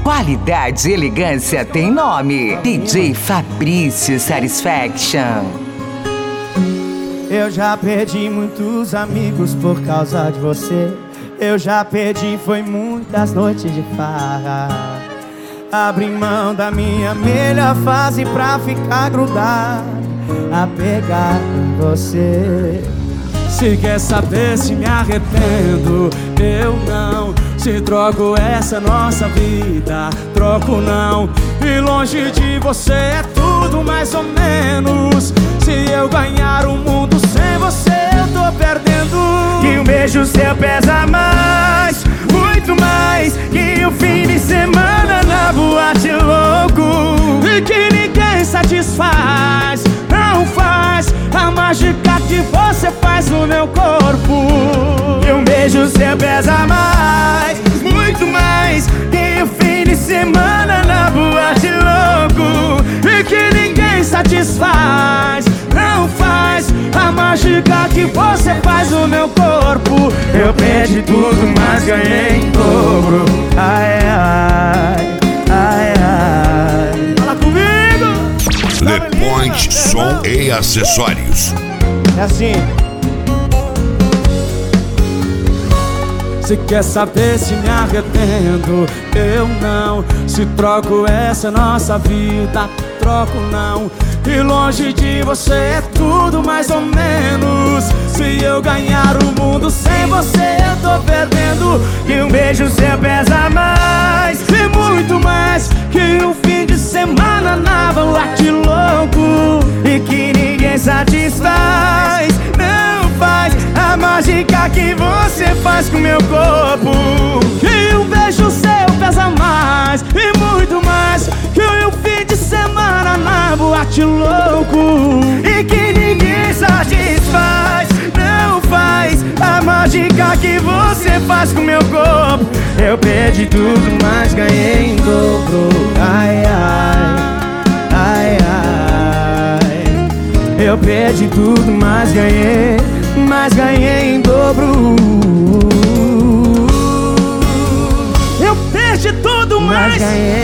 Qualidade e elegância tem nome. DJ Fabrício Satisfaction. Eu já perdi muitos amigos por causa de você. Eu já perdi, foi muitas noites de farra. Abri mão da minha melhor fase pra ficar grudado, apegado em você. Se quer saber se me arrependo, eu não. Se troco essa nossa vida, troco não. E longe de você é tudo mais ou menos. Se eu ganhar o mundo sem você, eu tô perdendo. Que um beijo seu pesa mais, muito mais, que um fim de semana na boate louco. E que ninguém satisfaz, não faz a mágica que você faz no meu corpo. E um beijo seu pesa mais, muito mais, que um fim de semana na boate louco. E que ninguém satisfaz, não faz a mágica que você faz no meu corpo. Eu perdi tudo, mas ganhei em dobro. Ai, ai, ai, ai. Fala comigo! The Point Som e Acessórios. É assim. Se quer saber se me arrependo, eu não. Se troco essa nossa vida, troco não. E longe de você é tudo mais ou menos. Se eu ganhar o mundo sem você, eu tô perdendo. E um beijo seu pesa mais, e muito mais, que um fim de semana na boate louco. E que ninguém satisfaz, não faz a mágica que você faz com meu corpo. E um beijo seu pesa mais, e muito mais, que um fim de semana na boate louco. E que ninguém satisfaz, não faz a mágica que você faz com meu corpo. Eu perdi tudo, mas ganhei em dobro. Ai, ai, ai, ai. Eu perdi tudo, mas ganhei em dobro. Eu perdi tudo, mas ganhei